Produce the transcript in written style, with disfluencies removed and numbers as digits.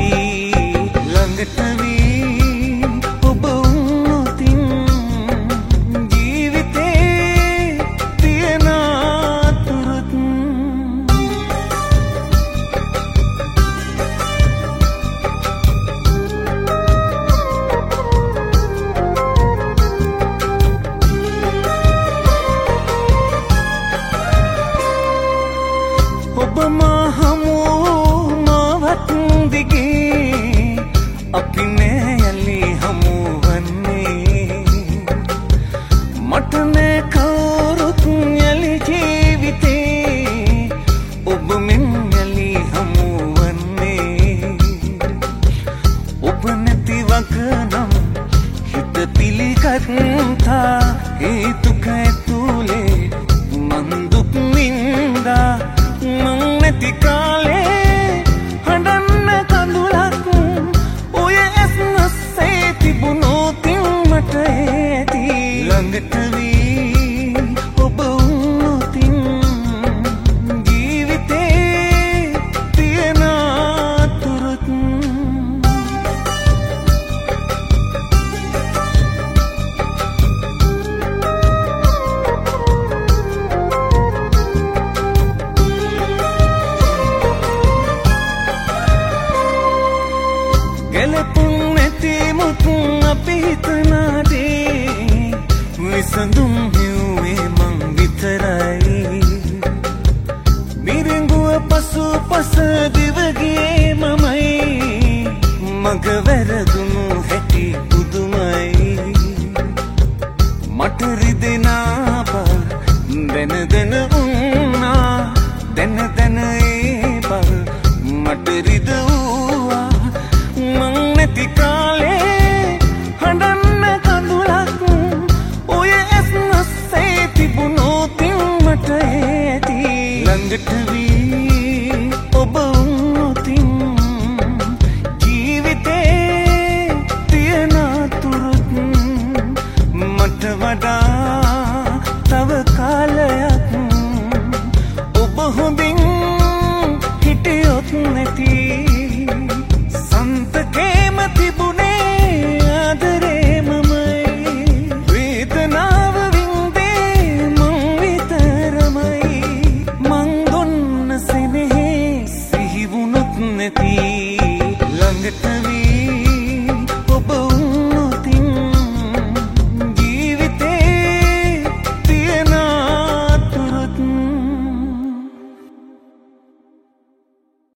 ඇති ළඟට වී ඔබ උනොතින් ජීවිතේ තියෙන අතුරුත් ඔබ මා හමුවූ මාවත් දිගේ අපි නෑ යලි හමුවන්නේ මට නෑ කවුරුත් යලි ජීවිතේ ඔබ මෙන් යලි හමුවන්නේ ඔබ නැති වගනම් හිත පිළිගත්තා හේතුක ඇතුලේ මන් දුක් වින්දා මං නැති කාලේ හඬන්න කඳුලක් ඔය ඇස් නැස්සේ තිබුණොතින් මට ඇති ළඟට වී ඔබ උනොතින් ජීවිතේ තියෙන අතුරුත් ගැලපුම් නැති මුතුන් අපි හිතනාදේ විසඳුම් හිව්වේ මං විතරයි මිරිඟුව පසු පස දිවගියේ මමයි මග වැරදුණු හැටි පුදුමයි මට රිදෙනා බව දැන දැන උන්නා දැන දැන ඒ බව මට රිදුවා මං නැති කාලේ හඬන්න කඳුලක් ඔය ඇස් නැස්සේ තිබුණොතින් මට ඇති ළඟට වී